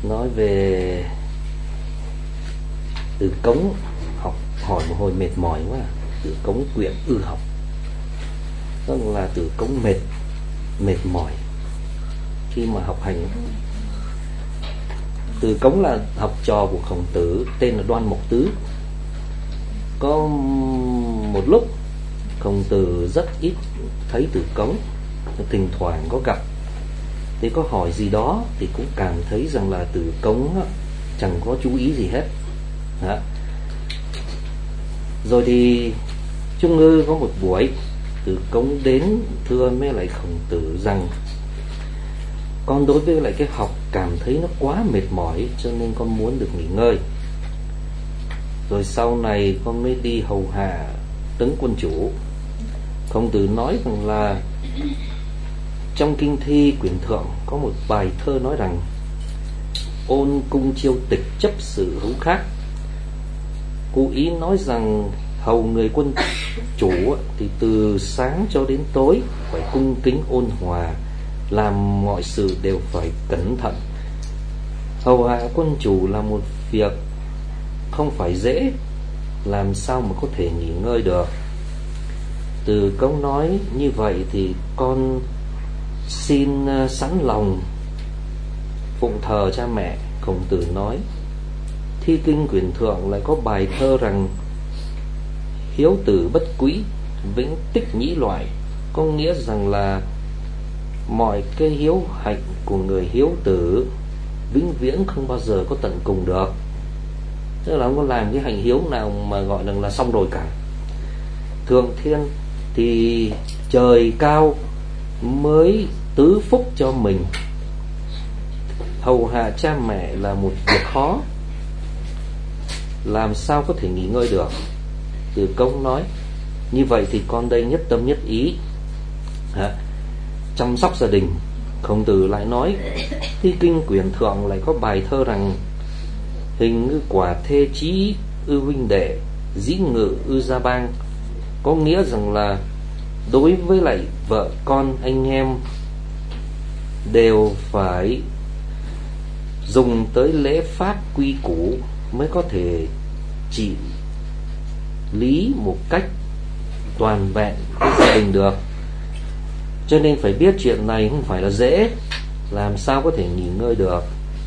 nói về từ cống. Học hỏi một hồi mệt mỏi quá. Từ cống quyển ư học, đó là từ cống mệt mỏi khi mà học hành. Từ cống là học trò của Khổng Tử, tên là Đoan Mộc Tứ. Có một lúc Khổng Tử rất ít thấy Từ Cống, thỉnh thoảng có gặp thì có hỏi gì đó thì cũng cảm thấy rằng là Từ Cống chẳng có chú ý gì hết. Rồi thì Trung Ngư có một buổi, Từ Cống đến thưa với lại Khổng Tử rằng: con đối với lại cái học cảm thấy nó quá mệt mỏi, cho nên con muốn được nghỉ ngơi. Rồi sau này con mới đi hầu hạ Tấn quân chủ. Khổng Tử nói rằng là trong Kinh Thi quyển Thượng có một bài thơ nói rằng: ôn cung chiêu tịch chấp sự hữu khác. Cố ý nói rằng hầu người quân chủ thì từ sáng cho đến tối phải cung kính ôn hòa, làm mọi sự đều phải cẩn thận. Hầu hạ quân chủ là một việc không phải dễ, làm sao mà có thể nghỉ ngơi được. Từ Cống nói như vậy thì con xin sẵn lòng phụng thờ cha mẹ. Khổng Tử nói: Thi Kinh quyển Thượng lại có bài thơ rằng: hiếu tử bất quý, vĩnh tích nhĩ loại. Có nghĩa rằng là mọi cái hiếu hạnh của người hiếu tử vĩnh viễn không bao giờ có tận cùng được. Tức là không có làm cái hạnh hiếu nào mà gọi là xong rồi cả. Thượng thiên thì trời cao mới tứ phúc cho mình. Hầu hạ cha mẹ là một việc khó, làm sao có thể nghỉ ngơi được. Từ Cống nói: như vậy thì con đây nhất tâm nhất ý chăm sóc gia đình. Khổng Tử lại nói: Thi Kinh quyển Thượng lại có bài thơ rằng: hình ngư quả thê chí ư huynh đệ, dĩ ngự ư gia bang. Có nghĩa rằng là đối với lại vợ con anh em đều phải dùng tới lễ pháp quy củ mới có thể trị lý một cách toàn vẹn cái gia đình được. Cho nên phải biết chuyện này không phải là dễ, làm sao có thể nghỉ ngơi được.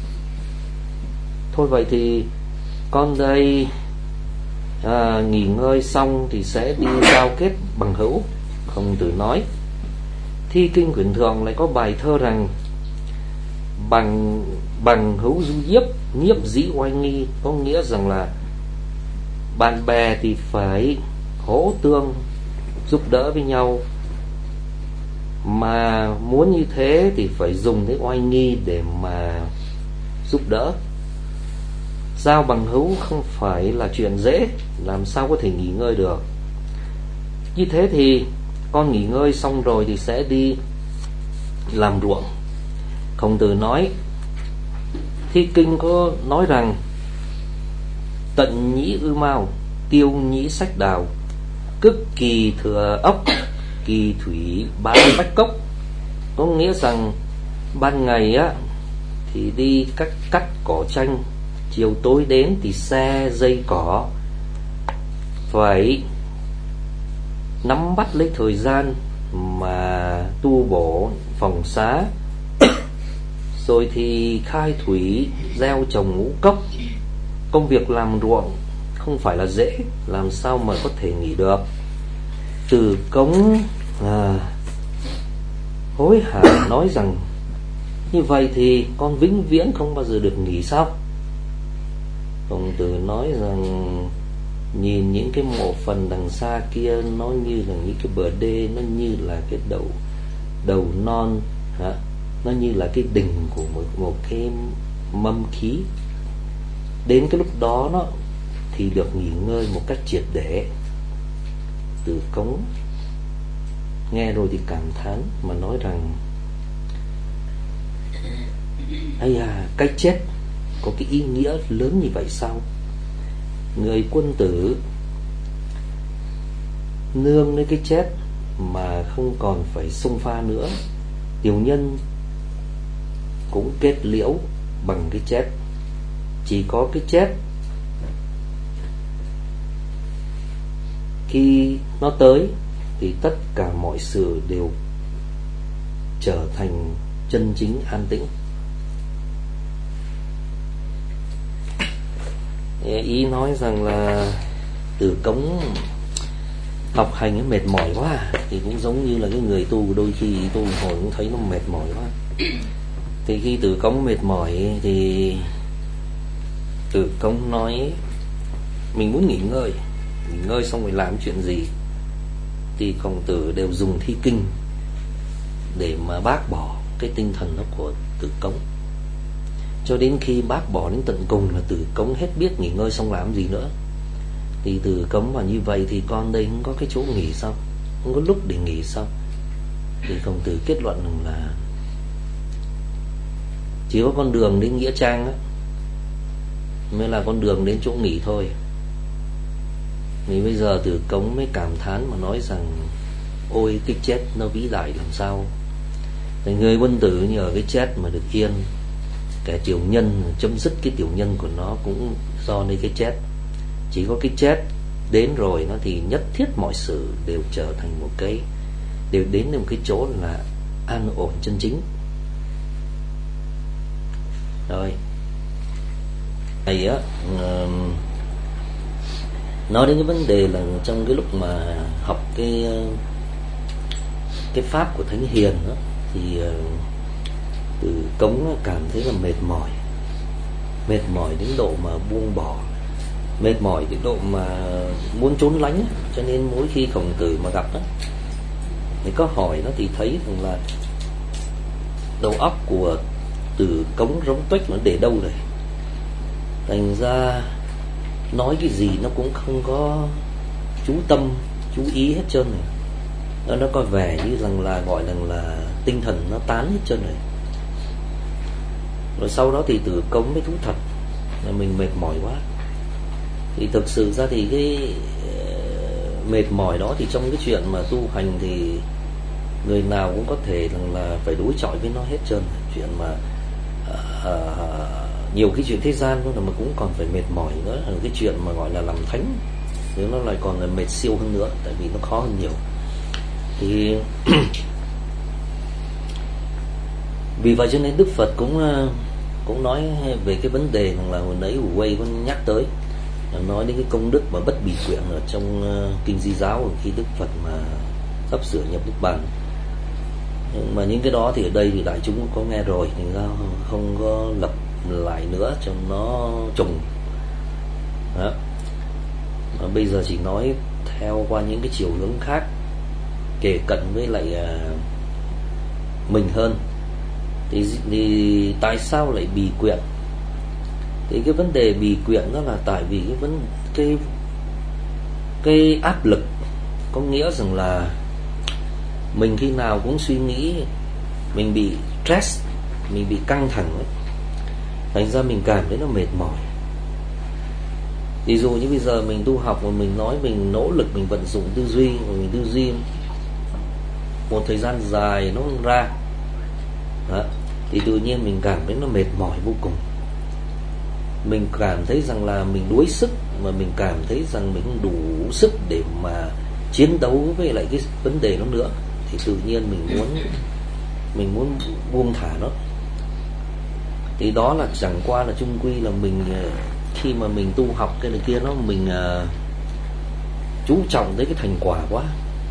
Thôi vậy thì con đây nghỉ ngơi xong thì sẽ đi giao kết bằng hữu. Khổng Tử nói: Thi Kinh quyển Thượng lại có bài thơ rằng: bằng hữu du nhiếp, nhiếp dĩ oai nghi. Có nghĩa rằng là bạn bè thì phải hỗ tương giúp đỡ với nhau, mà muốn như thế thì phải dùng cái oai nghi để mà giúp đỡ. Giao bằng hữu không phải là chuyện dễ, làm sao có thể nghỉ ngơi được. Như thế thì con nghỉ ngơi xong rồi thì sẽ đi làm ruộng. Khổng Tử nói: Thi Kinh có nói rằng: tận nhĩ ư mao, tiêu nhĩ sách đào, cức kỳ thừa ốc, kỳ thủy bá bách cốc. Có nghĩa rằng ban ngày thì đi cắt cỏ tranh, chiều tối đến thì xe dây cỏ, phải nắm bắt lấy thời gian mà tu bổ phòng xá, rồi thì khai thủy, gieo trồng ngũ cốc. Công việc làm ruộng không phải là dễ, làm sao mà có thể nghỉ được. Từ Cống hối hả nói rằng: như vậy thì con vĩnh viễn không bao giờ được nghỉ sao? Khổng Tử nói rằng nhìn những cái mộ phần đằng xa kia, nó như là những cái bờ đê, nó như là cái đầu non, nó như là cái đỉnh của một cái mâm khí. Đến cái lúc đó nó thì được nghỉ ngơi một cách triệt để. Từ Cống nghe rồi thì cảm thán mà nói rằng: ây à, cái chết có cái ý nghĩa lớn như vậy sao? Người quân tử nương lấy cái chết mà không còn phải xung pha nữa. Tiểu nhân cũng kết liễu bằng cái chết. Chỉ có cái chết khi nó tới thì tất cả mọi sự đều trở thành chân chính an tĩnh. Ý nói rằng là Từ Cống học hành nó mệt mỏi quá, thì cũng giống như là cái người tu, đôi khi tu hồi cũng thấy nó mệt mỏi quá. Thì khi Từ Cống mệt mỏi thì Từ Cống nói mình muốn nghỉ ngơi xong rồi làm chuyện gì, thì Khổng Tử đều dùng thi kinh để mà bác bỏ cái tinh thần đó của Từ Cống. Cho đến khi bác bỏ đến tận cùng là Từ Cống hết biết nghỉ ngơi xong làm gì nữa. Thì Từ Cống mà như vậy thì con đây không có cái chỗ nghỉ sao, không có lúc để nghỉ sao. Thì Khổng Tử kết luận rằng là chỉ có con đường đến nghĩa trang á mới là con đường đến chỗ nghỉ thôi. Thì bây giờ Từ Cống mới cảm thán mà nói rằng ôi cái chết nó vĩ đại làm sao. Thì người quân tử như ở cái chết mà được yên. Kẻ tiểu nhân chấm dứt cái tiểu nhân của nó cũng do nơi cái chết. Chỉ có cái chết đến rồi nó thì nhất thiết mọi sự đều trở thành một cái, đều đến một cái chỗ là an ổn chân chính. Rồi thầy á nói đến cái vấn đề là trong cái lúc mà học cái pháp của Thánh Hiền đó, thì Từ Cống cảm thấy là mệt mỏi đến độ mà buông bỏ, mệt mỏi đến độ mà muốn trốn lánh. Cho nên mỗi khi Khổng Tử mà gặp đó, thì có hỏi nó thì thấy rằng là đầu óc của Từ Cống rỗng tuếch, nó để đâu rồi. Thành ra nói cái gì nó cũng không có chú tâm, chú ý hết trơn rồi. Nó có vẻ như rằng là gọi là tinh thần nó tán hết trơn rồi. Rồi sau đó thì Từ Cống mới thú thật là mình mệt mỏi quá. Thì thực sự ra thì cái mệt mỏi đó thì trong cái chuyện mà tu hành thì người nào cũng có thể rằng là phải đối chọi với nó hết trơn. Chuyện mà nhiều cái chuyện thế gian thôi mà cũng còn phải mệt mỏi nữa. Cái chuyện mà gọi là làm thánh thì nó lại còn là mệt siêu hơn nữa, tại vì nó khó hơn nhiều. Thì vì vậy cho nên Đức Phật cũng nói về cái vấn đề rằng là hồi nãy Wu Wei có nhắc tới, nói đến cái công đức mà bất bì quyện ở trong kinh Di Giáo khi Đức Phật mà sắp sửa nhập Niết Bàn. Nhưng mà những cái đó thì ở đây thì đại chúng cũng có nghe rồi, thì ra không có lập lại nữa cho nó trùng đó. Mà bây giờ chỉ nói theo qua những cái chiều hướng khác, kể cận với lại mình hơn. Thì tại sao lại bì quyện? Thì cái vấn đề bì quyện đó là tại vì cái áp lực, có nghĩa rằng là mình khi nào cũng suy nghĩ, mình bị stress, mình bị căng thẳng ấy. Thành ra mình cảm thấy nó mệt mỏi. Ví dụ như bây giờ mình tu học mà mình nói mình nỗ lực, mình vận dụng tư duy, mình tư duy một thời gian dài nó không ra đó, thì tự nhiên mình cảm thấy nó mệt mỏi vô cùng. Mình cảm thấy rằng là mình đuối sức, mà mình cảm thấy rằng mình không đủ sức để mà chiến đấu với lại cái vấn đề đó nữa. Thì tự nhiên mình muốn buông thả nó. Thì đó là chẳng qua là chung quy là mình khi mà mình tu học cái này kia, nó mình chú trọng tới cái thành quả quá.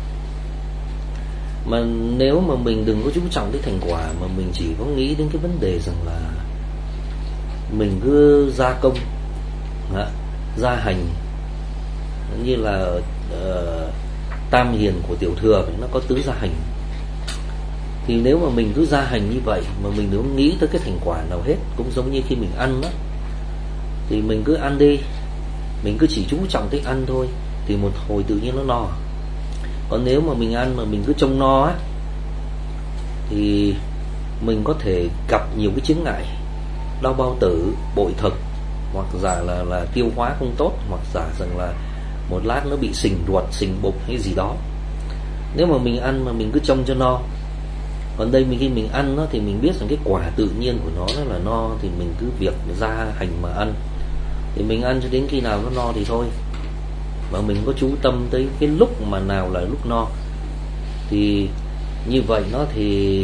Mà nếu mà mình đừng có chú trọng tới thành quả, mà mình chỉ có nghĩ đến cái vấn đề rằng là mình cứ gia công, gia hành, như là Tam Hiền của Tiểu Thừa nó có tứ gia hành. Thì nếu mà mình cứ gia hành như vậy mà mình đừng nghĩ tới cái thành quả nào hết, cũng giống như khi mình ăn đó, thì mình cứ ăn đi, mình cứ chỉ chú trọng tới ăn thôi, thì một hồi tự nhiên nó no. Còn nếu mà mình ăn mà mình cứ trông no á, thì mình có thể gặp nhiều cái chướng ngại, đau bao tử, bội thực, hoặc giả là tiêu hóa không tốt, hoặc giả rằng là một lát nó bị sình ruột, sình bụng hay gì đó. Nếu mà mình ăn mà mình cứ trông cho no, Còn đây khi mình ăn nó thì mình biết rằng cái quả tự nhiên của nó là no, thì mình cứ việc ra hành mà ăn, thì mình ăn cho đến khi nào nó no thì thôi, mà mình có chú tâm tới cái lúc mà nào là lúc no, thì như vậy nó thì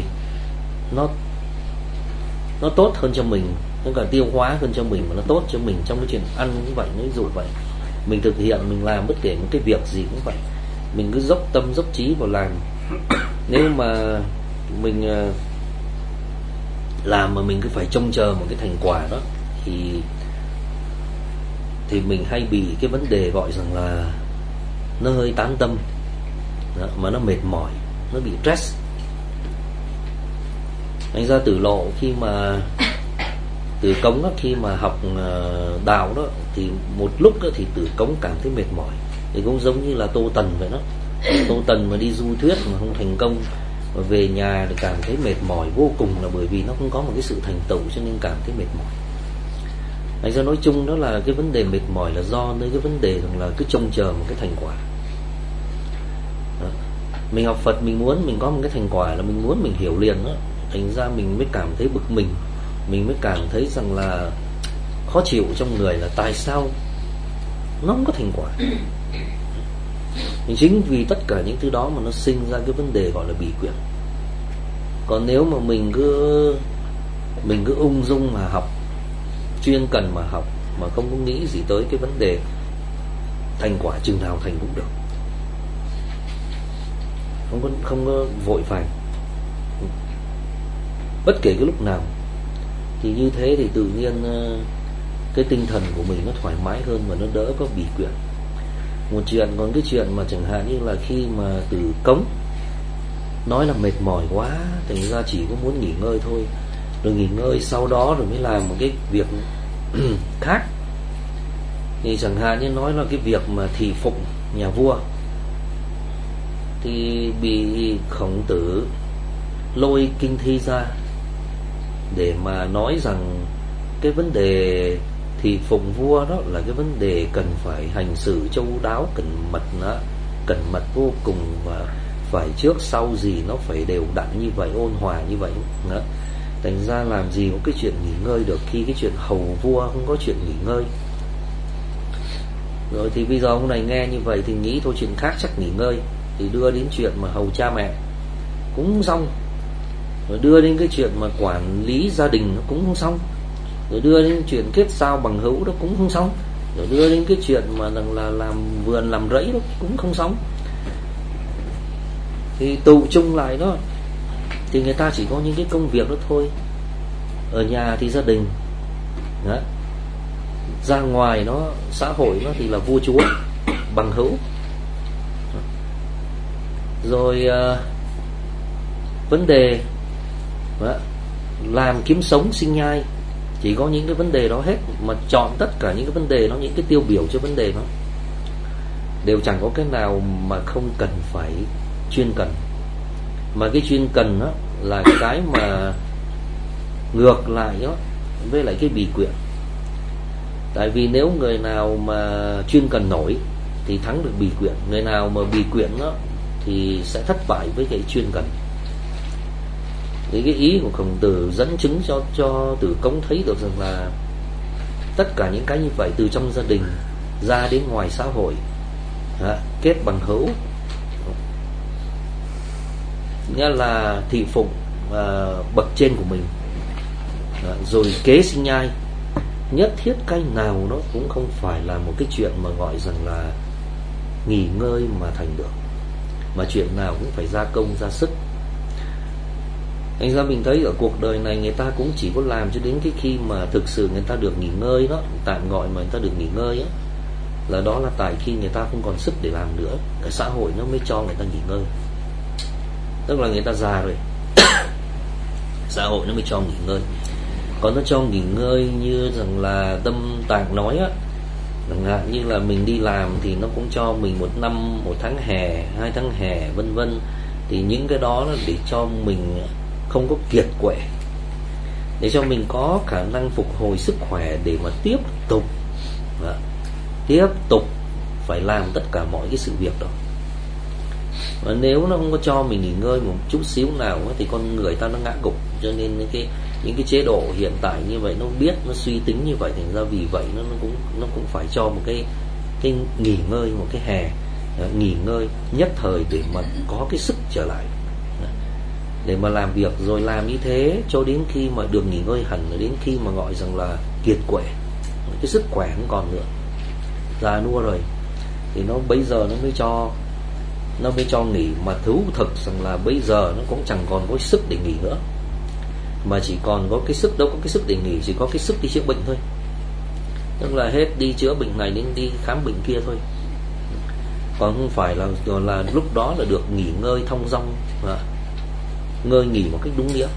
nó tốt hơn cho mình, nó cả tiêu hóa hơn cho mình, mà nó tốt cho mình trong cái chuyện ăn cũng vậy. Ví dụ vậy, mình thực hiện, mình làm bất kể một cái việc gì cũng vậy, mình cứ dốc tâm dốc trí vào làm. Nếu mà mình làm mà mình cứ phải trông chờ một cái thành quả đó, thì mình hay bị cái vấn đề gọi rằng là nó hơi tán tâm đó, mà nó mệt mỏi, nó bị stress. Thành ra Tử Lộ khi mà Tử Cống đó, khi mà học đạo đó, thì một lúc đó thì Tử Cống cảm thấy mệt mỏi, thì cũng giống như là Tô Tần vậy đó. Tô Tần mà đi du thuyết mà không thành công, mà về nhà thì cảm thấy mệt mỏi vô cùng, là bởi vì nó không có một cái sự thành tựu cho nên cảm thấy mệt mỏi. Thành ra nói chung đó là cái vấn đề mệt mỏi là do nơi cái vấn đề rằng là cứ trông chờ một cái thành quả đó. Mình học Phật mình muốn mình có một cái thành quả, là mình muốn mình hiểu liền đó, thành ra mình mới cảm thấy bực mình mới cảm thấy rằng là khó chịu trong người, là tại sao nó không có thành quả. Chính vì tất cả những thứ đó mà nó sinh ra cái vấn đề gọi là bỉ quyển. Còn nếu mà mình cứ ung dung mà học, chuyên cần mà học, mà không có nghĩ gì tới cái vấn đề thành quả, chừng nào thành cũng được, không có vội vàng, bất kể cái lúc nào, thì như thế thì tự nhiên cái tinh thần của mình nó thoải mái hơn và nó đỡ có bỉ quyển. Một chuyện, còn cái chuyện mà chẳng hạn như là khi mà Tử Cống nói là mệt mỏi quá, thành ra chỉ có muốn nghỉ ngơi thôi, rồi nghỉ ngơi sau đó rồi mới làm một cái việc khác. Thì chẳng hạn như nói là cái việc mà thị phụng nhà vua, thì bị Khổng Tử lôi kinh thi ra để mà nói rằng cái vấn đề thị phụng vua đó là cái vấn đề cần phải hành xử châu đáo, cẩn mật vô cùng, và phải trước sau gì nó phải đều đặn như vậy, ôn hòa như vậy đó. Thành ra làm gì có cái chuyện nghỉ ngơi được, khi cái chuyện hầu vua không có chuyện nghỉ ngơi. Rồi thì bây giờ ông này nghe như vậy thì nghĩ thôi chuyện khác chắc nghỉ ngơi, thì đưa đến chuyện mà hầu cha mẹ cũng xong, rồi đưa đến cái chuyện mà quản lý gia đình nó cũng không xong, rồi đưa đến chuyện kết giao bằng hữu đó cũng không xong, rồi đưa đến cái chuyện mà là làm vườn làm rẫy đó cũng không xong. Thì tụ chung lại đó, thì người ta chỉ có những cái công việc đó thôi. Ở nhà thì gia đình đó, ra ngoài nó xã hội nó thì là vua chúa, bằng hữu, rồi vấn đề đó, làm kiếm sống sinh nhai, chỉ có những cái vấn đề đó hết. Mà chọn tất cả những cái vấn đề đó, những cái tiêu biểu cho vấn đề đó, đều chẳng có cái nào mà không cần phải chuyên cần. Mà cái chuyên cần đó là cái mà ngược lại đó với lại cái bỉ quyển. Tại vì nếu người nào mà chuyên cần nổi thì thắng được bỉ quyển, người nào mà bỉ quyển đó thì sẽ thất bại với cái chuyên cần. Thì cái ý của Khổng Tử dẫn chứng cho Tử Cống thấy được rằng là tất cả những cái như vậy, từ trong gia đình ra đến ngoài xã hội, kết bằng hữu, nghĩa là thị phụng bậc trên của mình, rồi kế sinh nhai, nhất thiết cái nào nó cũng không phải là một cái chuyện mà gọi rằng là nghỉ ngơi mà thành được, mà chuyện nào cũng phải gia công ra sức. Thành ra mình thấy ở cuộc đời này người ta cũng chỉ có làm cho đến cái khi mà thực sự người ta được nghỉ ngơi đó, tạm gọi mà người ta được nghỉ ngơi á, là đó là tại khi người ta không còn sức để làm nữa, cái xã hội nó mới cho người ta nghỉ ngơi. Tức là người ta già rồi xã hội nó mới cho nghỉ ngơi. Còn nó cho nghỉ ngơi như rằng là Tâm Tạng nói á, chẳng hạn như là mình đi làm thì nó cũng cho mình 1 năm, 1 tháng hè, 2 tháng hè vân vân. Thì những cái đó là để cho mình không có kiệt quệ, để cho mình có khả năng phục hồi sức khỏe để mà tiếp tục phải làm tất cả mọi cái sự việc đó. Và nếu nó không có cho mình nghỉ ngơi một chút xíu nào thì con người ta nó ngã gục. Cho nên những cái chế độ hiện tại như vậy nó biết, nó suy tính như vậy, thành ra vì vậy nó cũng phải cho một cái nghỉ ngơi, một cái hè nghỉ ngơi nhất thời để mà có cái sức trở lại để mà làm việc. Rồi làm như thế cho đến khi mà được nghỉ ngơi hẳn, đến khi mà gọi rằng là kiệt quệ, cái sức khỏe không còn nữa, già nua rồi, thì nó bây giờ nó mới cho nghỉ. Mà thú thực rằng là bây giờ nó cũng chẳng còn có sức để nghỉ nữa, mà chỉ còn có cái sức, đâu có cái sức để nghỉ, chỉ có cái sức đi chữa bệnh thôi. Tức là hết đi chữa bệnh này đến đi khám bệnh kia thôi, còn không phải là lúc đó là được nghỉ ngơi thong dong, ngơi nghỉ một cách đúng nghĩa.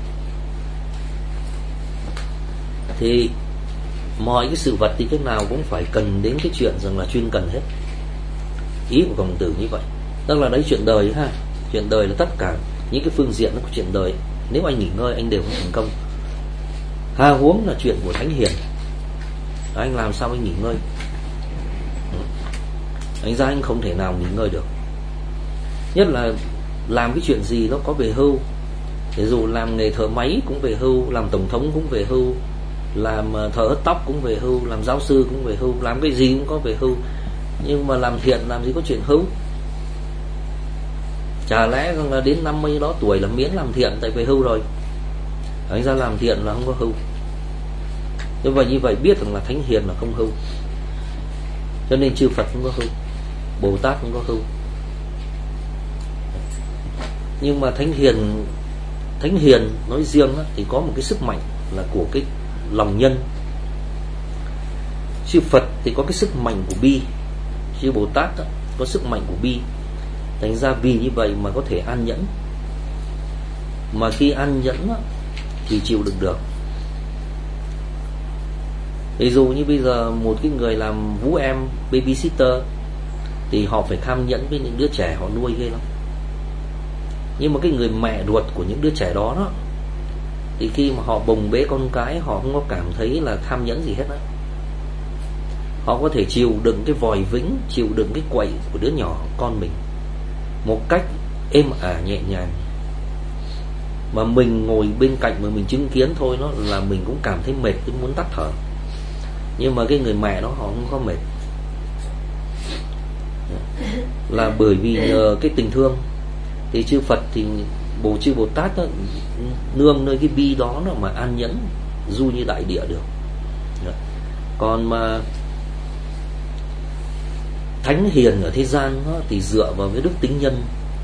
Thì mọi cái sự vật thì cái nào cũng phải cần đến cái chuyện rằng là chuyên cần hết. Ý của Khổng Tử như vậy. Tức là đấy, chuyện đời ha, chuyện đời là tất cả những cái phương diện nó của chuyện đời, nếu anh nghỉ ngơi anh đều không thành công. Hà huống là chuyện của thánh hiền, anh làm sao anh nghỉ ngơi? Anh ra anh không thể nào nghỉ ngơi được. Nhất là làm cái chuyện gì nó có về hưu. Ví dụ làm nghề thợ máy cũng về hưu, làm tổng thống cũng về hưu, làm thợ hớt tóc cũng về hưu, làm giáo sư cũng về hưu, làm cái gì cũng có về hưu. Nhưng mà làm thiện làm gì có chuyện hưu? Chả lẽ là đến 50 đó tuổi là miễn làm thiện tại về hưu rồi? Anh ra làm thiện là không có hưu. Như vậy biết rằng là thánh hiền là không hưu. Cho nên chư Phật không có hưu, Bồ Tát không có hưu. Nhưng mà thánh hiền nói riêng thì có một cái sức mạnh là của cái lòng nhân. Chư Phật thì có cái sức mạnh của bi, chư Bồ Tát có sức mạnh của bi. Thành ra vì như vậy mà có thể an nhẫn. Mà khi an nhẫn thì chịu đựng được. Ví dụ như bây giờ một cái người làm vũ em, babysitter, thì họ phải cam nhẫn với những đứa trẻ họ nuôi ghê lắm. Nhưng mà cái người mẹ ruột của những đứa trẻ đó thì khi mà họ bồng bế con cái, họ không có cảm thấy là tham nhẫn gì hết á. Họ có thể chịu đựng cái vòi vĩnh, chịu đựng cái quậy của đứa nhỏ con mình một cách êm ả nhẹ nhàng. Mà mình ngồi bên cạnh mà mình chứng kiến thôi nó là mình cũng cảm thấy mệt, cũng muốn tắt thở. Nhưng mà cái người mẹ đó họ không có mệt, là bởi vì nhờ cái tình thương. Thì chư Phật thì chư Bồ Tát đó, nương nơi cái bi đó mà an nhẫn du như đại địa được. Còn mà thánh hiền ở thế gian đó, thì dựa vào cái đức tính nhân.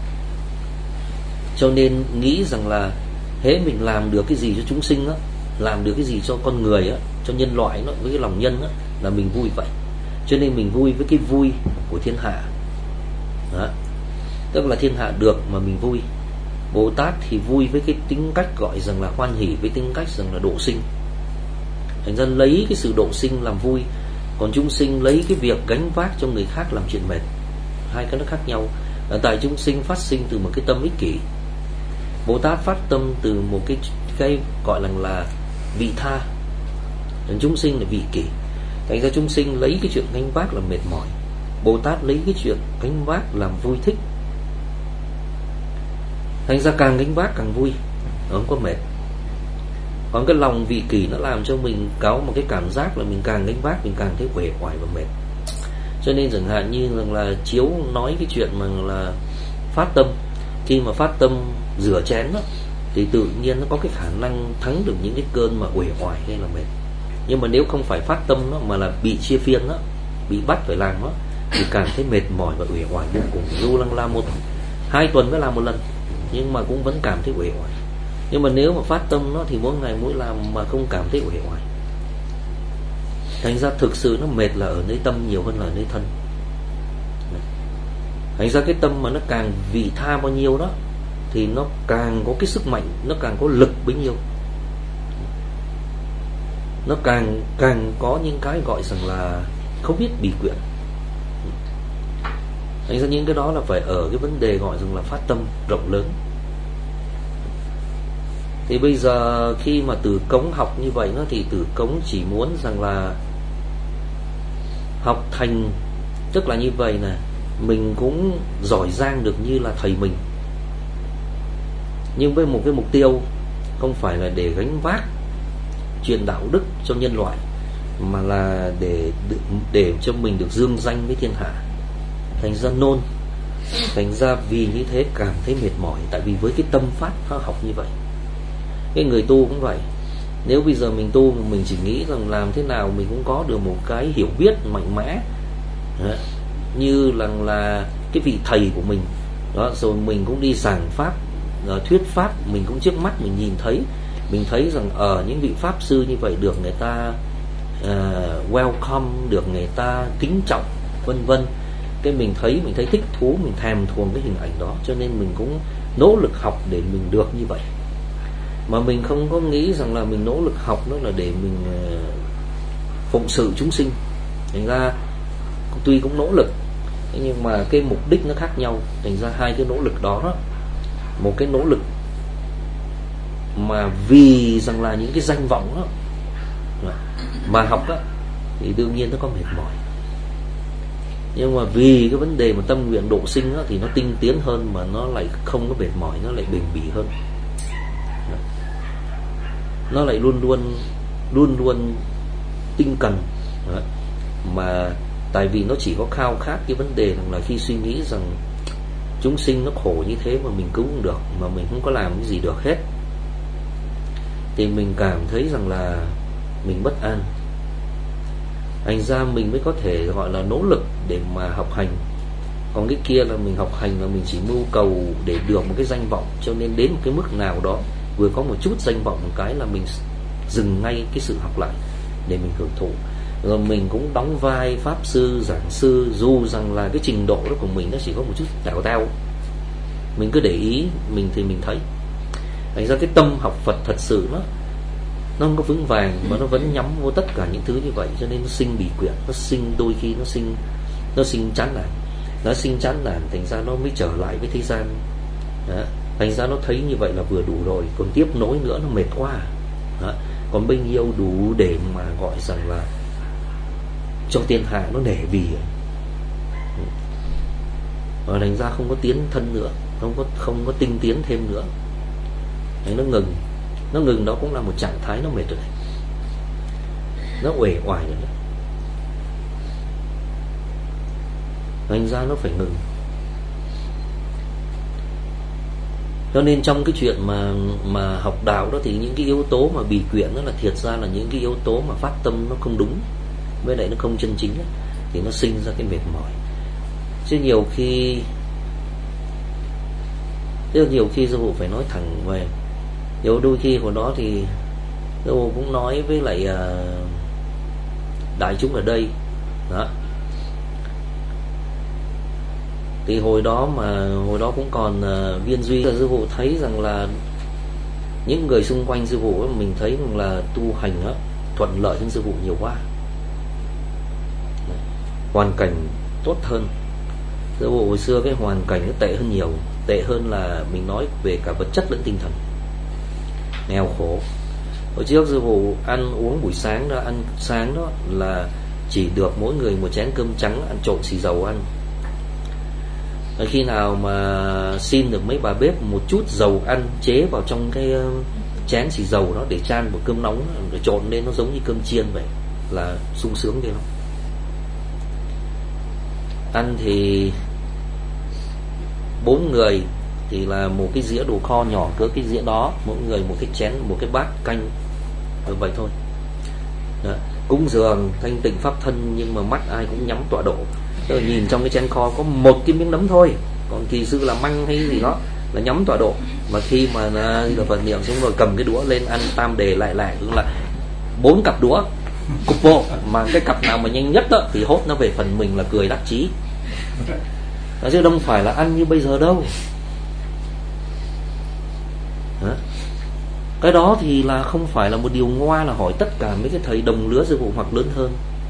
Cho nên nghĩ rằng là hễ mình làm được cái gì cho chúng sinh đó, làm được cái gì cho con người đó, cho nhân loại đó, với cái lòng nhân đó, là mình vui vậy. Cho nên mình vui với cái vui của thiên hạ đó. Tức là thiên hạ được mà mình vui. Bồ Tát thì vui với cái tính cách gọi rằng là hoan hỷ, với tính cách rằng là độ sinh. Thành ra lấy cái sự độ sinh làm vui. Còn chúng sinh lấy cái việc gánh vác cho người khác làm chuyện mệt. Hai cái nó khác nhau. Tại chúng sinh phát sinh từ một cái tâm ích kỷ, Bồ Tát phát tâm từ một cái gọi là vị tha. Còn chúng sinh là vị kỷ. Thành ra chúng sinh lấy cái chuyện gánh vác làm mệt mỏi, Bồ Tát lấy cái chuyện gánh vác làm vui thích. Thành ra càng gánh vác càng vui, không có mệt. Còn cái lòng vị kỷ nó làm cho mình có một cái cảm giác là mình càng gánh vác mình càng thấy uể oải và mệt. Cho nên chẳng hạn như là Chiếu nói cái chuyện mà là phát tâm. Khi mà phát tâm rửa chén đó, thì tự nhiên nó có cái khả năng thắng được những cái cơn mà uể oải hay là mệt. Nhưng mà nếu không phải phát tâm đó, mà là bị chia phiên đó, bị bắt phải làm đó, thì càng thấy mệt mỏi và uể oải vô cùng. Dù là 1-2 tuần mới làm một lần, nhưng mà cũng vẫn cảm thấy uể oải. Nhưng mà nếu mà phát tâm nó thì mỗi ngày mỗi làm mà không cảm thấy uể oải. Thành ra thực sự nó mệt là ở nơi tâm nhiều hơn là ở nơi thân. Thành ra cái tâm mà nó càng vị tha bao nhiêu đó, thì nó càng có cái sức mạnh, nó càng có lực bấy nhiêu. Nó càng có những cái gọi rằng là không biết bỉ quyện. Thành ra những cái đó là phải ở cái vấn đề gọi rằng là phát tâm rộng lớn. Thì bây giờ khi mà Tử Cống học như vậy thì Tử Cống chỉ muốn rằng là học thành, tức là như vậy nè, mình cũng giỏi giang được như là thầy mình, nhưng với một cái mục tiêu không phải là để gánh vác chuyện đạo đức cho nhân loại, mà là để cho mình được dương danh với thiên hạ. Thành ra nôn, thành ra vì như thế cảm thấy mệt mỏi, tại vì với cái tâm pháp học như vậy. Cái người tu cũng vậy, nếu bây giờ mình tu mình chỉ nghĩ rằng làm thế nào mình cũng có được một cái hiểu biết mạnh mẽ như là cái vị thầy của mình đó, rồi mình cũng đi giảng pháp, thuyết pháp, mình cũng trước mắt mình nhìn thấy, mình thấy rằng ở những vị pháp sư như vậy được người ta welcome, được người ta kính trọng, vân vân. Cái mình thấy thích thú, mình thèm thuồng cái hình ảnh đó, cho nên mình cũng nỗ lực học để mình được như vậy. Mà mình không có nghĩ rằng là mình nỗ lực học đó là để mình phụng sự chúng sinh. Thành ra tuy cũng nỗ lực, nhưng mà cái mục đích nó khác nhau. Thành ra hai cái nỗ lực đó, một cái nỗ lực mà vì rằng là những cái danh vọng đó mà học đó, thì đương nhiên nó có mệt mỏi. Nhưng mà vì cái vấn đề mà tâm nguyện độ sinh đó, thì nó tinh tiến hơn, mà nó lại không có mệt mỏi, nó lại bền bỉ hơn. Nó lại luôn luôn tinh cần. Mà tại vì nó chỉ có khao khát cái vấn đề rằng là khi suy nghĩ rằng chúng sinh nó khổ như thế mà mình cứu không được, mà mình không có làm cái gì được hết, thì mình cảm thấy rằng là mình bất an. Thành ra mình mới có thể gọi là nỗ lực để mà học hành. Còn cái kia là mình học hành là mình chỉ mưu cầu để được một cái danh vọng, cho nên đến một cái mức nào đó vừa có một chút danh vọng một cái là mình dừng ngay cái sự học lại để mình hưởng thụ. Rồi mình cũng đóng vai pháp sư, giảng sư, dù rằng là cái trình độ đó của mình nó chỉ có một chút tèo teo. Mình cứ để ý mình thì mình thấy. Thành ra cái tâm học Phật thật sự nó không có vững vàng, mà nó vẫn nhắm vô tất cả những thứ như vậy, cho nên nó sinh bỉ quyện, nó sinh đôi khi nó sinh chán nản. Nó sinh chán nản, thành ra nó mới trở lại với thế gian. Đó. Thành ra nó thấy như vậy là vừa đủ rồi, còn tiếp nối nữa nó mệt quá. Đó. Còn bao nhiêu đủ để mà gọi rằng là cho thiên hạ nó nể vì. Và thành ra không có tiến thân nữa, không có tinh tiến thêm nữa. Đấy, nó ngừng đó cũng là một trạng thái nó mệt rồi đấy, nó uể oải rồi đấy. Thành ra nó phải ngừng. Cho nên trong cái chuyện mà học đạo đó, thì những cái yếu tố mà bì quyện đó là thiệt ra là những cái yếu tố mà phát tâm nó không đúng, với lại nó không chân chính ấy, thì nó sinh ra cái mệt mỏi. Chứ nhiều khi sư phụ phải nói thẳng về, đôi khi hồi đó thì sư phụ cũng nói với lại đại chúng ở đây đó. Thì hồi đó cũng còn viên duy, sư phụ thấy rằng là những người xung quanh sư phụ mình thấy rằng là tu hành đó, thuận lợi hơn sư phụ nhiều quá, hoàn cảnh tốt hơn. Sư phụ hồi xưa cái hoàn cảnh nó tệ hơn nhiều, tệ hơn là mình nói về cả vật chất lẫn tinh thần, nghèo khổ. Hồi trước sư phụ ăn uống buổi sáng đó, ăn sáng đó là chỉ được mỗi người một chén cơm trắng ăn trộn xì dầu ăn. Khi nào mà xin được mấy bà bếp một chút dầu ăn chế vào trong cái chén xì dầu đó để chan một cơm nóng rồi trộn lên nó giống như cơm chiên vậy, là sung sướng ghê lắm. Ăn thì 4 người thì là một cái dĩa đồ kho nhỏ cỡ cái dĩa đó, mỗi người một cái chén, một cái bát canh, vậy thôi. Đó. Cúng dường thanh tịnh pháp thân, nhưng mà mắt ai cũng nhắm tọa độ. Rồi nhìn trong cái chén kho có một cái miếng nấm thôi, còn kỳ sư là măng hay gì đó là nhắm tọa độ. Mà khi mà là Phật niệm xuống rồi cầm cái đũa lên ăn tam đề lại cũng là 4 cặp đũa cục bộ, mà cái cặp nào mà nhanh nhất đó, thì hốt nó về phần mình là cười đắc chí. Đó, chứ không phải là ăn như bây giờ đâu. Đó. Cái đó thì là không phải là một điều ngoa, là hỏi tất cả mấy cái thầy đồng lứa sư phụ hoặc lớn hơn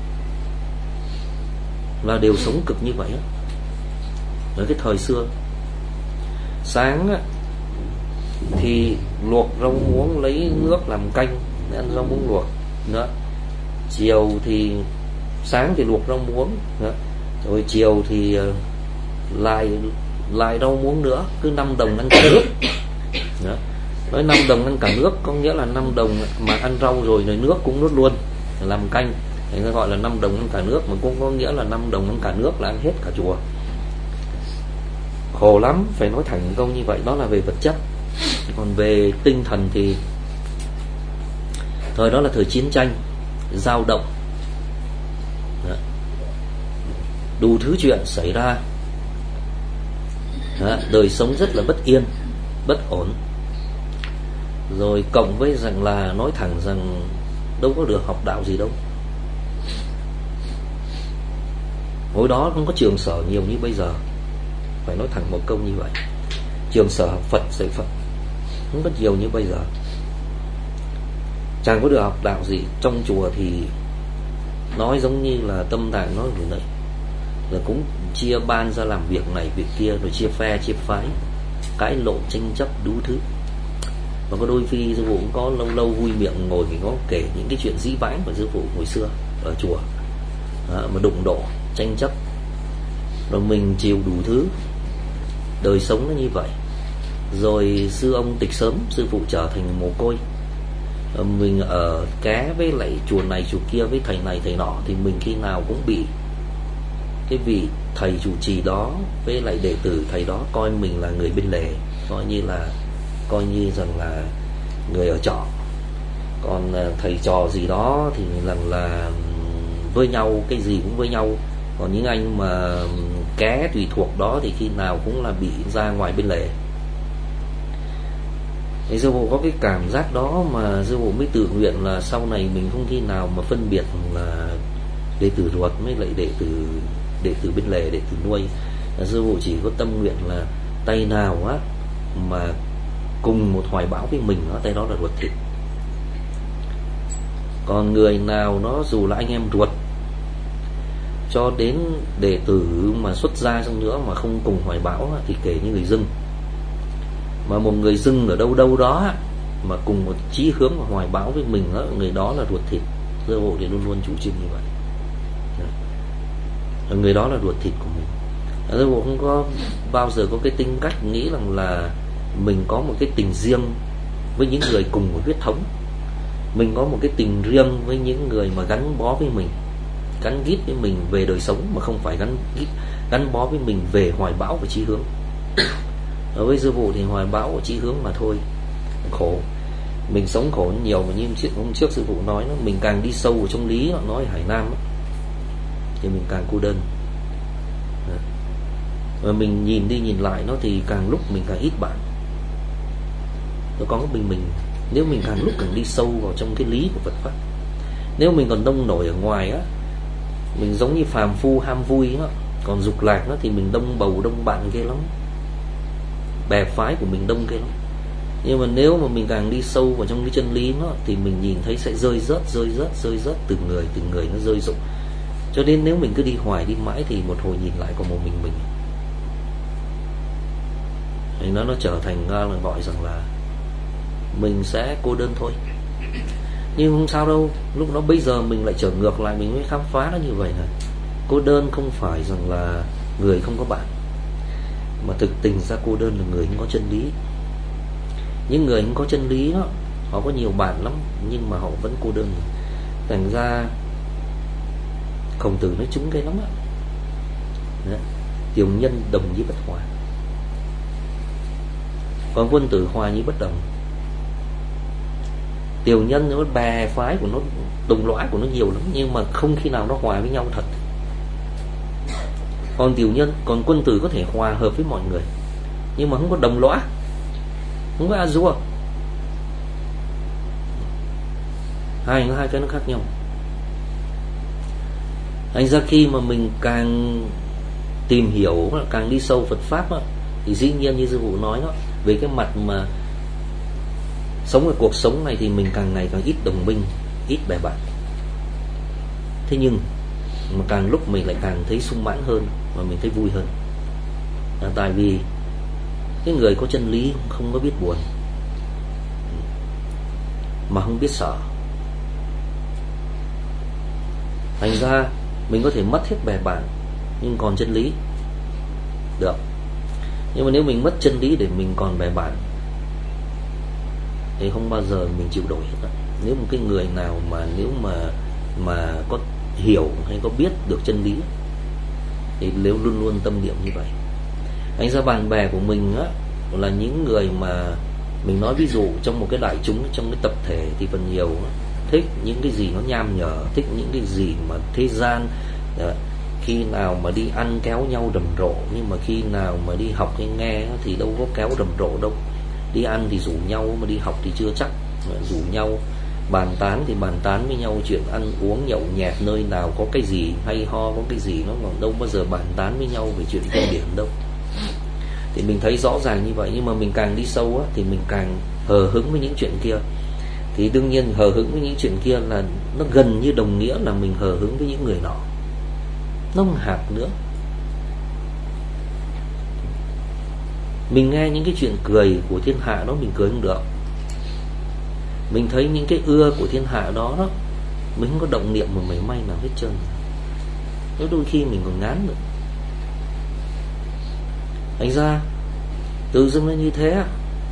là đều sống cực như vậy á. Ở cái thời xưa, sáng á, thì luộc rau muống lấy nước làm canh để ăn rau muống luộc nữa. Chiều thì sáng thì luộc rau muống nữa. Rồi chiều thì lại rau muống nữa, cứ 5 đồng ăn cả nước. Đó. Nói 5 đồng ăn cả nước có nghĩa là 5 đồng mà ăn rau rồi nước cũng nuốt luôn làm canh, thì nó gọi là 5 đồng ăn cả nước, mà cũng có nghĩa là 5 đồng ăn cả nước là ăn hết cả chùa. Khổ lắm, phải nói thẳng câu như vậy. Đó là về vật chất. Còn về tinh thần thì thời đó là thời chiến tranh, dao động. Đó. Đủ thứ chuyện xảy ra. Đó. Đời sống rất là bất yên, bất ổn. Rồi cộng với rằng là nói thẳng rằng đâu có được học đạo gì đâu. Hồi đó không có trường sở nhiều như bây giờ, phải nói thẳng một câu như vậy. Trường sở học Phật, dạy Phật không có nhiều như bây giờ. Chẳng có được học đạo gì. Trong chùa thì nói giống như là Tâm Tạng nói vừa nãy, là cũng chia ban ra làm việc này việc kia, rồi chia phe chia phái, cãi lộn tranh chấp đủ thứ. Và có đôi khi sư phụ cũng có lâu lâu vui miệng ngồi thì có kể những cái chuyện dĩ vãng của sư phụ hồi xưa ở chùa. Mà đụng độ tranh chấp, rồi mình chịu đủ thứ. Đời sống nó như vậy. Rồi sư ông tịch sớm, sư phụ trở thành mồ côi. Mình ở ké với lại chùa này chùa kia với thầy này thầy nọ, thì mình khi nào cũng bị cái vị thầy chủ trì đó với lại đệ tử thầy đó coi mình là người bên lề, coi như rằng là người ở trọ. Còn thầy trò gì đó thì là với nhau, cái gì cũng với nhau. Còn những anh mà ké tùy thuộc đó thì khi nào cũng là bị ra ngoài bên lề. Thì sư phụ có cái cảm giác đó mà sư phụ mới tự nguyện là sau này mình không khi nào mà phân biệt là đệ tử ruột với lại đệ tử bên lề, đệ tử nuôi. Sư phụ chỉ có tâm nguyện là tay nào á mà cùng một hoài bão với mình đó, tay đó là ruột thịt. Còn người nào nó dù là anh em ruột, cho đến đệ tử mà xuất gia xong nữa mà không cùng hoài bão thì kể như người dưng. Mà một người dưng ở đâu đâu đó mà cùng một chí hướng và hoài bão với mình đó, người đó là ruột thịt. Sư phụ thì luôn luôn chủ trương như vậy. Người đó là ruột thịt của mình. Sư phụ không có bao giờ có cái tính cách nghĩ rằng là mình có một cái tình riêng với những người cùng một huyết thống. Mình có một cái tình riêng với những người mà gắn bó với mình, gắn gít với mình về đời sống, mà không phải gắn bó với mình về hoài bão và chí hướng. Ở với sư phụ thì hoài bão và chí hướng mà thôi. Khổ. Mình sống khổ nhiều, mà như hôm trước sư phụ nói nó, mình càng đi sâu vào trong lý, họ nói Hải Nam đó, thì mình càng cô đơn. Và mình nhìn đi nhìn lại nó thì càng lúc mình càng ít bạn. Nó có mình. Nếu mình càng lúc càng đi sâu vào trong cái lý của Phật pháp, nếu mình còn đông nổi ở ngoài á, mình giống như phàm phu ham vui á, còn dục lạc nó thì mình đông bầu đông bạn ghê lắm, bè phái của mình đông ghê lắm. Nhưng mà nếu mà mình càng đi sâu vào trong cái chân lý nó thì mình nhìn thấy sẽ rơi rớt từng người nó rơi rụng. Cho nên nếu mình cứ đi hoài đi mãi thì một hồi nhìn lại còn một mình. Thì nó trở thành là gọi rằng là mình sẽ cô đơn thôi. Nhưng không sao đâu, lúc đó bây giờ mình lại trở ngược lại, mình mới khám phá nó như vậy này. Cô đơn không phải rằng là người không có bạn, mà thực tình ra cô đơn là người không có chân lý. Những người không có chân lý đó, họ có nhiều bạn lắm nhưng mà họ vẫn cô đơn. Thành ra Khổng Tử nói trúng cái lắm á. Tiểu nhân đồng với bất hòa, còn quân tử hòa như bất đồng. Tiểu nhân nó bè phái của nó, đồng lõa của nó nhiều lắm, nhưng mà không khi nào nó hòa với nhau thật. Còn quân tử có thể hòa hợp với mọi người, nhưng mà không có đồng lõa, không có a-dua. Hai cái nó khác nhau. Thành ra khi mà mình càng tìm hiểu, càng đi sâu Phật pháp đó, thì dĩ nhiên như sư phụ nói đó, về cái mặt mà sống ở cuộc sống này thì mình càng ngày càng ít đồng minh, ít bè bạn. Thế nhưng mà càng lúc mình lại càng thấy sung mãn hơn, và mình thấy vui hơn. Tại vì cái người có chân lý không có biết buồn, mà không biết sợ. Thành ra mình có thể mất hết bè bạn, nhưng còn chân lý được. Nhưng mà nếu mình mất chân lý để mình còn bè bạn thì không bao giờ mình chịu đổi hết. Nếu một cái người nào mà nếu mà có hiểu hay có biết được chân lý thì nếu luôn luôn tâm niệm như vậy. Anh ra bạn bè của mình á là những người mà mình nói ví dụ trong một cái đại chúng, trong cái tập thể thì phần nhiều thích những cái gì nó nham nhở, thích những cái gì mà thế gian. Khi nào mà đi ăn kéo nhau rầm rộ, nhưng mà khi nào mà đi học hay nghe thì đâu có kéo rầm rộ đâu. Đi ăn thì rủ nhau, mà đi học thì chưa chắc. Rủ nhau bàn tán thì bàn tán với nhau chuyện ăn uống nhậu nhẹt, nơi nào có cái gì hay ho, có cái gì nó còn đâu bao giờ bàn tán với nhau về chuyện kinh điển đâu. Thì mình thấy rõ ràng như vậy. Nhưng mà mình càng đi sâu á, thì mình càng hờ hững với những chuyện kia. Thì đương nhiên hờ hững với những chuyện kia là nó gần như đồng nghĩa là mình hờ hững với những người nọ. Nó không hạt nữa. Mình nghe những cái chuyện cười của thiên hạ đó mình cười không được. Mình thấy những cái ưa của thiên hạ đó đó, mình không có động niệm một mảy may nào hết trơn. Nếu đôi khi mình còn ngán nữa. Anh ra tự dưng nó như thế.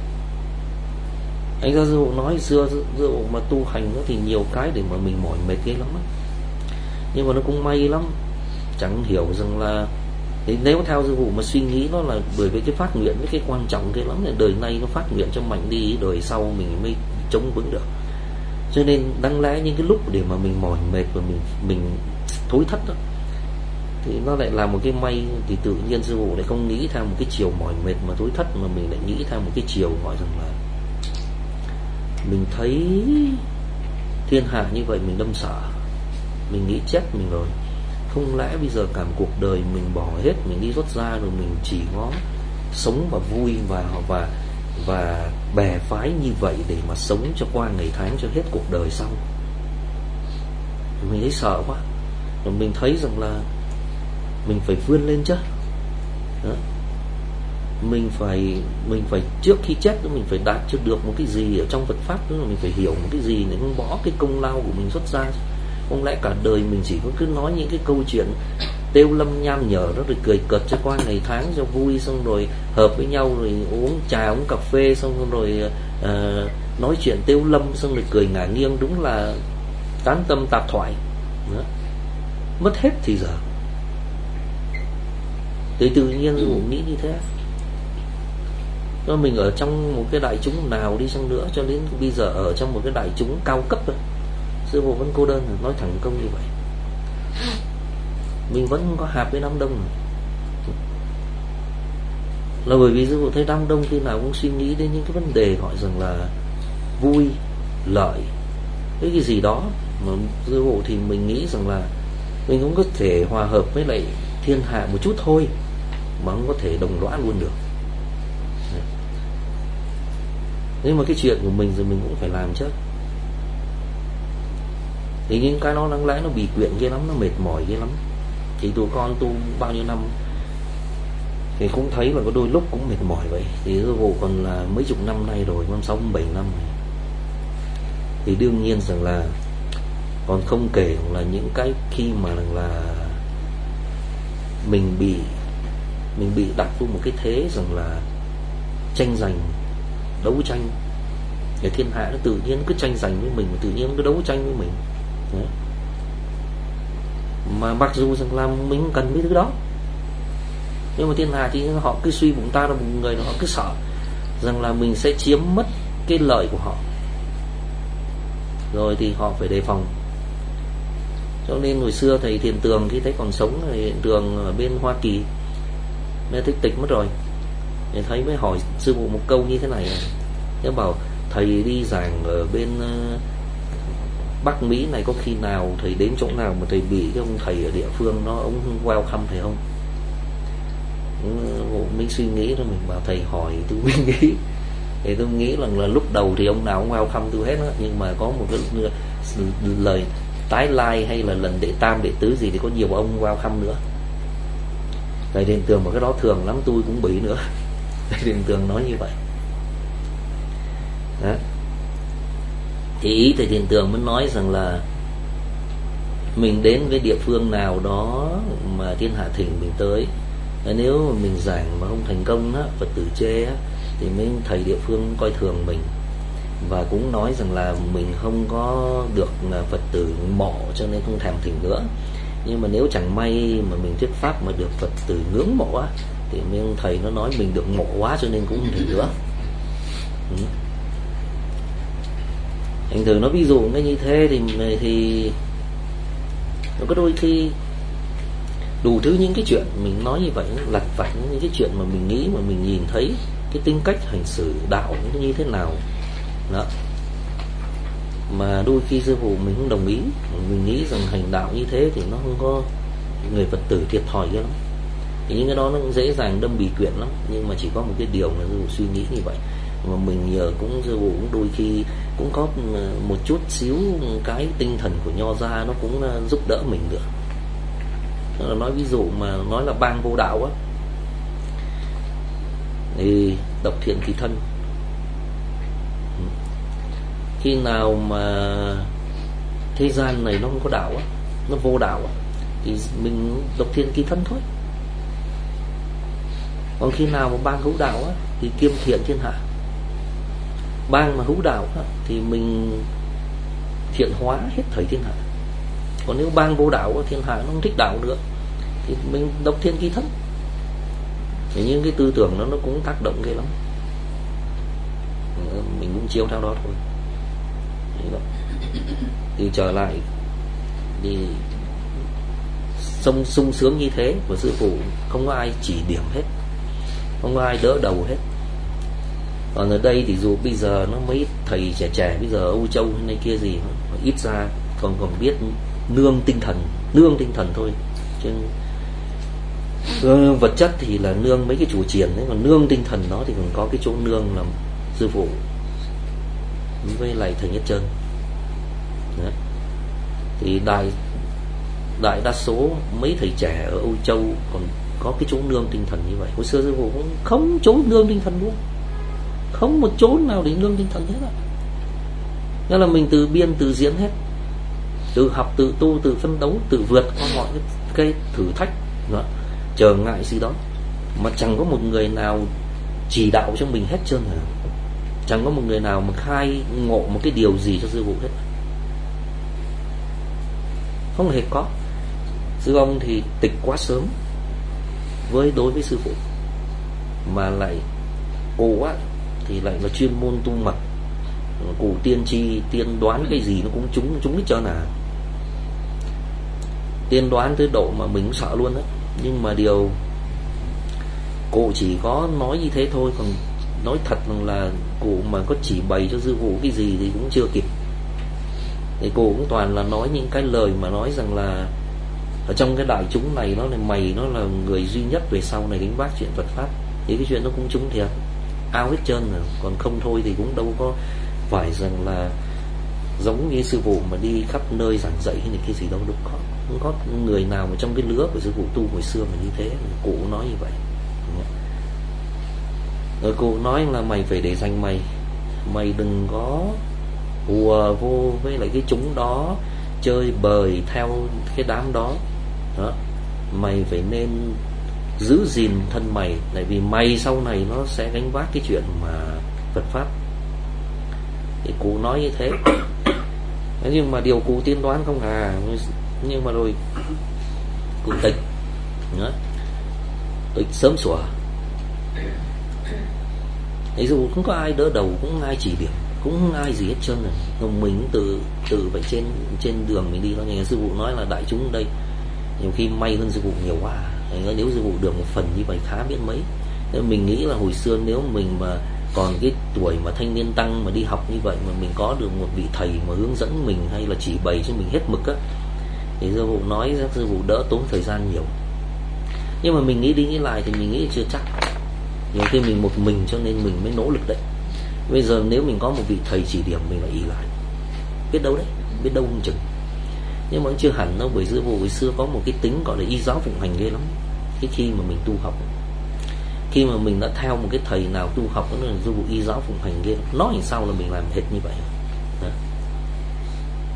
Anh ra dụ nói xưa dụ mà tu hành thì nhiều cái để mà mình mỏi mệt ghê lắm á. Nhưng mà nó cũng may lắm. Chẳng hiểu rằng là thì nếu theo sư phụ mà suy nghĩ nó là bởi vì cái phát nguyện với cái quan trọng ghê lắm, là đời nay nó phát nguyện cho mạnh đi, đời sau mình mới chống vững được. Cho nên đáng lẽ những cái lúc để mà mình mỏi mệt và mình thối thất đó, thì nó lại là một cái may. Thì tự nhiên sư phụ lại không nghĩ theo một cái chiều mỏi mệt mà thối thất, mà mình lại nghĩ theo một cái chiều gọi rằng là mình thấy thiên hạ như vậy mình đâm sợ, mình nghĩ chết mình rồi. Không lẽ bây giờ cả một cuộc đời mình bỏ hết, mình đi rút ra rồi mình chỉ có sống và vui và bè phái như vậy để mà sống cho qua ngày tháng cho hết cuộc đời xong. Mình thấy sợ quá. Rồi mình thấy rằng là mình phải vươn lên chứ. Đó. Mình phải trước khi chết mình phải đạt cho được một cái gì ở trong Phật pháp, tức là mình phải hiểu một cái gì để không bỏ cái công lao của mình xuất ra. Không lẽ cả đời mình chỉ có cứ nói những cái câu chuyện têu lâm nham nhở đó, rồi cười cợt cho qua ngày tháng cho vui, xong rồi hợp với nhau rồi uống trà uống cà phê, xong rồi nói chuyện têu lâm, xong rồi cười ngả nghiêng, đúng là tán tâm tạp thoại đó. Mất hết thì giờ. Thì tự nhiên cũng nghĩ như thế. Cho mình ở trong một cái đại chúng nào đi chăng nữa, cho đến bây giờ ở trong một cái đại chúng cao cấp rồi, sư phụ vẫn cô đơn, nói thẳng công như vậy. Mình vẫn có hạp với đám đông là bởi vì sư phụ thấy đám đông khi nào cũng suy nghĩ đến những cái vấn đề gọi rằng là vui, lợi, cái gì đó. Mà sư phụ thì mình nghĩ rằng là mình cũng có thể hòa hợp với lại thiên hạ một chút thôi, mà không có thể đồng lõa luôn được. Nhưng mà cái chuyện của mình rồi mình cũng phải làm chứ. Thì những cái nó đáng lẽ nó bị quyện ghê lắm, nó mệt mỏi ghê lắm. Thì tụi con tu bao nhiêu năm thì cũng thấy là có đôi lúc cũng mệt mỏi vậy. Thì sư phụ còn là mấy chục năm nay rồi, 6-7 năm rồi. Thì đương nhiên rằng là còn không kể là những cái khi mà là mình bị đặt vào một cái thế rằng là tranh giành, đấu tranh. Để thiên hạ nó tự nhiên cứ tranh giành với mình, tự nhiên cứ đấu tranh với mình. Đấy. Mà mặc dù rằng là mình cần cái thứ đó, nhưng mà thiên hạ thì họ cứ suy bụng ta là một người, họ cứ sợ rằng là mình sẽ chiếm mất cái lợi của họ, rồi thì họ phải đề phòng. Cho nên hồi xưa thầy Thiền Tường khi thấy còn sống, thầy Thiền Tường ở bên Hoa Kỳ, mẹ thích tịch mất rồi, thầy thấy mới hỏi sư phụ một câu như thế này. Thầy bảo thầy đi giảng ở bên Bắc Mỹ này, có khi nào thầy đến chỗ nào mà thầy bị cái ông thầy ở địa phương nó ông welcome thầy không? Mình suy nghĩ rồi mình bảo thầy hỏi tôi mới nghĩ. Thì tôi nghĩ là lúc đầu thì ông nào cũng welcome tôi hết á, nhưng mà có một cái lời tái lai hay là lần đệ tam đệ tứ gì thì có nhiều ông welcome nữa. Thầy Thiền Tường mà cái đó thường lắm, tôi cũng bị nữa. Thầy Thiền Tường nói như vậy đó. Thì ý thầy Thiền Tường mới nói rằng là mình đến với địa phương nào đó mà thiên hạ thỉnh mình tới, Nếu mà mình giảng mà không thành công á, Phật tử chê á, thì mấy thầy địa phương coi thường mình, và cũng nói rằng là mình không có được Phật tử mộ cho nên không thèm thỉnh nữa. Nhưng mà nếu chẳng may mà mình thuyết pháp mà được Phật tử ngưỡng mộ á, thì mấy ông thầy nó nói mình được mộ quá cho nên cũng không thỉnh nữa. Thành thử nó ví dụ như thế thì nó có đôi khi đủ thứ những cái chuyện mình nói như vậy, lặt vặt những cái chuyện mà mình nghĩ, mà mình nhìn thấy cái tính cách hành xử đạo nó như thế nào đó, mà đôi khi sư phụ mình không đồng ý. Mình nghĩ rằng hành đạo như thế thì nó không có người Phật tử thiệt thòi lắm, thì những cái đó nó cũng dễ dàng đâm bì quyển lắm. Nhưng mà chỉ có một cái điều là sư phụ suy nghĩ như vậy, mà mình nhờ cũng sư phụ cũng đôi khi cũng có một chút xíu cái tinh thần của nho gia nó cũng giúp đỡ mình được. Nói ví dụ mà nói là bang vô đạo á, thì độc thiện kỳ thân. Khi nào mà thế gian này nó không có đạo á, nó vô đạo á, thì mình độc thiện kỳ thân thôi. Còn khi nào mà bang hữu đạo á, thì kiêm thiện thiên hạ. Bang mà hữu đạo á, thì mình thiện hóa hết thảy thiên hạ. Còn nếu bang vô đạo á, thiên hạ nó không thích đạo nữa, thì mình độc thiện kỳ thân. Thì những cái tư tưởng đó nó cũng tác động ghê lắm, mình cũng chiếu theo đó thôi. Thì trở lại thì sung sướng như thế của sư phụ, không có ai chỉ điểm hết, không có ai đỡ đầu hết. Còn ở đây thì dù bây giờ nó mấy thầy trẻ bây giờ Âu Châu hay này kia gì, ít ra còn biết nương tinh thần thôi. Chứ vật chất thì là nương mấy cái chùa chiền đấy, còn nương tinh thần đó thì còn có cái chỗ nương là sư phụ với lại thầy Nhất Trơn. Đấy. Thì đại đa số mấy thầy trẻ ở Âu Châu còn có cái chỗ nương tinh thần như vậy. Hồi xưa sư phụ cũng không chỗ nương tinh thần luôn, không một chỗ nào để nương tinh thần hết á. Nghĩa là mình từ biên từ diễn hết, từ học, từ tu, từ phấn đấu, từ vượt qua mọi cái thử thách đó, trở ngại gì đó, mà chẳng có một người nào chỉ đạo cho mình hết trơn rồi. Chẳng có một người nào mà khai ngộ một cái điều gì cho sư phụ hết, không hề có. Sư ông thì tịch quá sớm đối với sư phụ, mà lại cụ á thì lại là chuyên môn tu mật, cụ tiên tri tiên đoán cái gì nó cũng trúng hết trơn à. Tiên đoán tới độ mà mình cũng sợ luôn á. Nhưng mà điều cụ chỉ có nói như thế thôi, còn nói thật là cụ mà có chỉ bày cho sư phụ cái gì thì cũng chưa kịp. Thì cụ cũng toàn là nói những cái lời mà nói rằng là ở trong cái đại chúng này nó là mày, nó là người duy nhất về sau này gánh vác chuyện Phật pháp. Thì cái chuyện nó cũng trúng thiệt, ao hết trơn rồi. Còn không thôi thì cũng đâu có phải rằng là giống như sư phụ mà đi khắp nơi giảng dạy hay là cái gì đâu, đâu có. Không có người nào mà trong cái lứa của sư phụ tu hồi xưa mà như thế. Cụ nói như vậy. Rồi cụ nói là mày phải để dành mày đừng có hùa vô với lại cái chúng đó, chơi bời theo cái đám đó. Mày phải nên giữ gìn thân mày, tại vì mày sau này nó sẽ gánh vác cái chuyện mà Phật pháp. Thì cụ nói như thế. Nhưng mà điều cụ tiên đoán không à. Nhưng mà rồi cụ tịch sớm sủa. Ví dụ không có ai đỡ đầu, cũng không ai chỉ điểm, cũng không ai gì hết trơn rồi. Mình từ vậy trên đường mình đi, nghe sư phụ nói là đại chúng đây nhiều khi may hơn sư phụ nhiều quá. Nếu sư phụ được một phần như vậy khá biết mấy. Nên mình nghĩ là hồi xưa nếu mình mà còn cái tuổi mà thanh niên tăng mà đi học như vậy, mà mình có được một vị thầy mà hướng dẫn mình hay là chỉ bày cho mình hết mực á, thì sư phụ nói chắc sư phụ đỡ tốn thời gian nhiều. Nhưng mà mình nghĩ đi nghĩ lại thì mình nghĩ chưa chắc. Nhiều khi mình một mình cho nên mình mới nỗ lực đấy. Bây giờ nếu mình có một vị thầy chỉ điểm mình là ý lại, biết đâu không chừng. Nhưng mà cũng chưa hẳn đâu, bởi sư phụ hồi xưa có một cái tính gọi là y giáo phụng hành ghê lắm. Cái khi mà mình tu học, khi mà mình đã theo một cái thầy nào tu học, nó là sư phụ y giáo phụng hành ghê lắm. Nói làm sao là mình làm hết như vậy.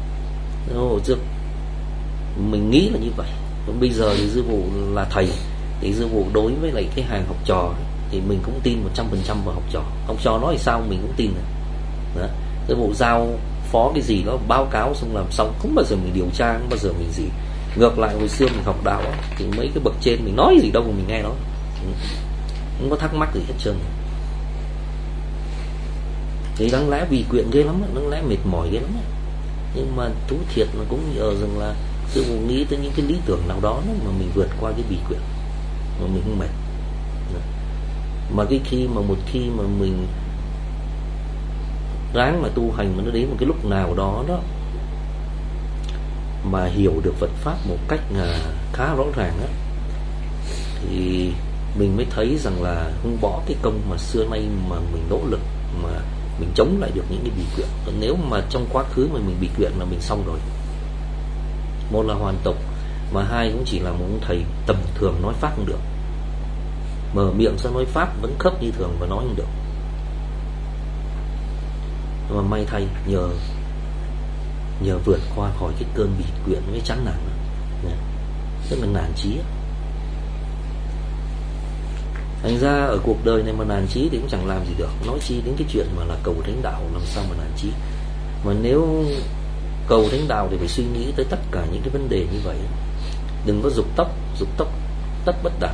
Hồi trước mình nghĩ là như vậy. Còn bây giờ thì sư phụ là thầy, Thì sư phụ đối với lại cái hàng học trò thì mình cũng tin 100% vào học trò. Học trò nói thì sao mình cũng tin đó. Sư phụ giao phó cái gì đó báo cáo xong làm xong, không bao giờ mình điều tra, không bao giờ mình gì. Ngược lại hồi xưa mình học đạo đó, thì mấy cái bậc trên mình nói gì đâu mà mình nghe đó, không có thắc mắc gì hết trơn. Thì đáng lẽ vì quyện ghê lắm, đáng lẽ mệt mỏi ghê lắm. Nhưng mà thú thiệt là cũng nhờ rằng là sư phụ nghĩ tới những cái lý tưởng nào đó mà mình vượt qua cái bị quyện mà mình không mệt. Mà cái khi mà một khi mà mình ráng mà tu hành, mà nó đến một cái lúc nào đó đó mà hiểu được Phật pháp một cách khá rõ ràng á, thì mình mới thấy rằng là không bỏ cái công mà xưa nay mà mình nỗ lực mà mình chống lại được những cái bị quyện. Còn nếu mà trong quá khứ mà mình bị quyện là mình xong rồi. Một là hoàn tục, mà hai cũng chỉ là một thầy tầm thường nói pháp không được, mở miệng ra nói pháp vẫn khớp như thường và nói không được. Mà may thay nhờ vượt qua khỏi cái cơn bị quyện với chán nản, rất là nản chí. Thành ra ở cuộc đời này mà nản chí thì cũng chẳng làm gì được, nói chi đến cái chuyện mà là cầu thánh đạo, làm sao mà nản chí. Mà nếu cầu thánh đạo thì phải suy nghĩ tới tất cả những cái vấn đề như vậy. Đừng có dục tốc tất bất đạt.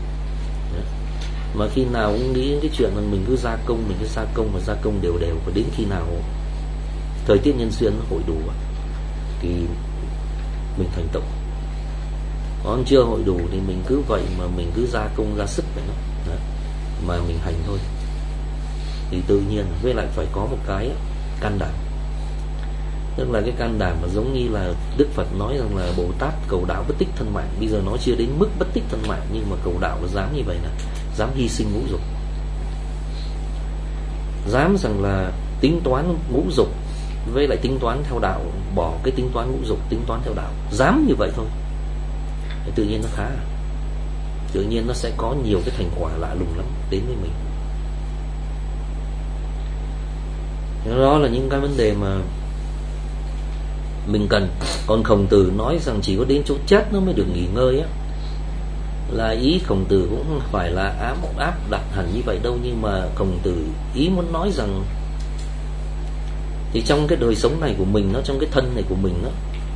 Mà khi nào cũng nghĩ đến cái chuyện là mình cứ gia công đều và đến khi nào thời tiết nhân duyên nó hội đủ thì mình thành tựu. Còn chưa hội đủ thì mình cứ vậy mà mình cứ gia công ra sức vậy đó, mà mình hành thôi. Thì tự nhiên với lại phải có một cái can đảm. Tức là cái can đảm mà giống như là Đức Phật nói rằng là Bồ Tát cầu đạo bất tích thân mạng. Bây giờ nó chưa đến mức bất tích thân mạng, nhưng mà cầu đạo nó dám như vậy, là dám hy sinh ngũ dục, dám rằng là tính toán ngũ dục với lại tính toán theo đạo, bỏ cái tính toán ngũ dục, tính toán theo đạo. Dám như vậy thôi, tự nhiên nó khá, tự nhiên nó sẽ có nhiều cái thành quả lạ lùng lắm đến với mình. Đó là những cái vấn đề mà mình cần. Còn Khổng Tử nói rằng chỉ có đến chỗ chết nó mới được nghỉ ngơi á, là ý Khổng Tử cũng không phải là áp đặt hẳn như vậy đâu. Nhưng mà Khổng Tử ý muốn nói rằng thì trong cái đời sống này của mình, nó trong cái thân này của mình đó,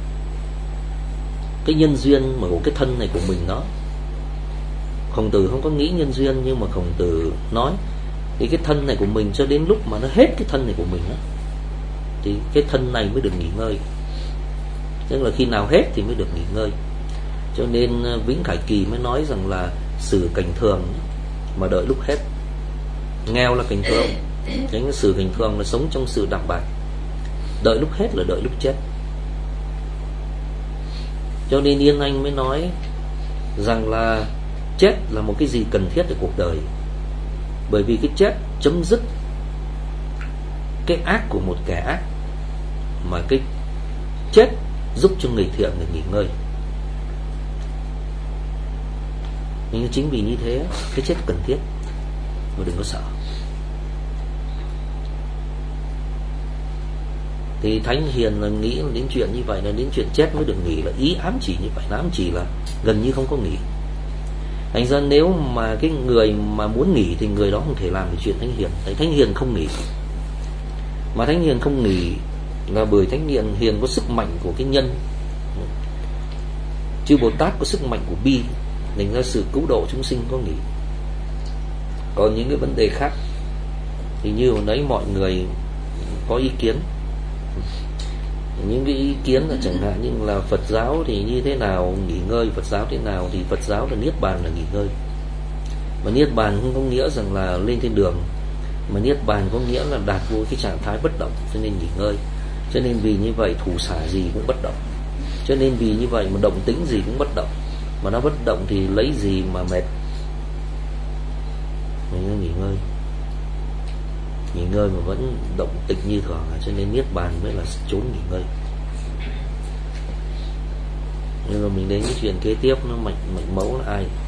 cái nhân duyên mà của cái thân này của mình đó, Khổng Tử không có nghĩ nhân duyên, nhưng mà Khổng Tử nói thì cái thân này của mình cho đến lúc mà nó hết cái thân này của mình đó, thì cái thân này mới được nghỉ ngơi. Tức là khi nào hết thì mới được nghỉ ngơi. Cho nên Vĩnh Khải Kỳ mới nói rằng là xử cảnh thường mà đợi lúc hết. Nghèo là cảnh thường, cái xử cảnh thường là sống trong sự đạm bạc. Đợi lúc hết là đợi lúc chết. Cho nên Yên Anh mới nói rằng là chết là một cái gì cần thiết ở cuộc đời. Bởi vì cái chết chấm dứt cái ác của một kẻ ác, mà cái chết giúp cho người thiện được nghỉ ngơi. Nhưng chính vì như thế, cái chết cần thiết, mà đừng có sợ. Thì Thánh Hiền là nghĩ đến chuyện như vậy, là đến chuyện chết mới được nghỉ, là ý ám chỉ như vậy, là ám chỉ là gần như không có nghỉ. Thành ra nếu mà cái người mà muốn nghỉ thì người đó không thể làm được chuyện Thánh Hiền. Tại Thánh Hiền không nghỉ. Mà Thánh Hiền không nghỉ là bởi Thánh Hiền có sức mạnh của cái nhân, chứ Bồ Tát có sức mạnh của bi, thành ra sự cứu độ chúng sinh có nghỉ. Còn những cái vấn đề khác thì như hồi nãy mọi người có ý kiến, những cái ý kiến là chẳng hạn như là Phật giáo thì như thế nào nghỉ ngơi, Phật giáo thế nào, thì Phật giáo là Niết Bàn là nghỉ ngơi. Mà Niết Bàn không có nghĩa rằng là lên thiên đường, mà Niết Bàn có nghĩa là đạt vô cái trạng thái bất động, cho nên nghỉ ngơi. Cho nên vì như vậy thủ xả gì cũng bất động. Cho nên vì như vậy mà động tĩnh gì cũng bất động. Mà nó bất động thì lấy gì mà mệt. Mình nghỉ ngơi, nghỉ ngơi mà vẫn động tĩnh như thường, cho nên Niết Bàn mới là chốn nghỉ ngơi. Nhưng mà mình đến cái chuyện kế tiếp, nó mạch mẫu là ai?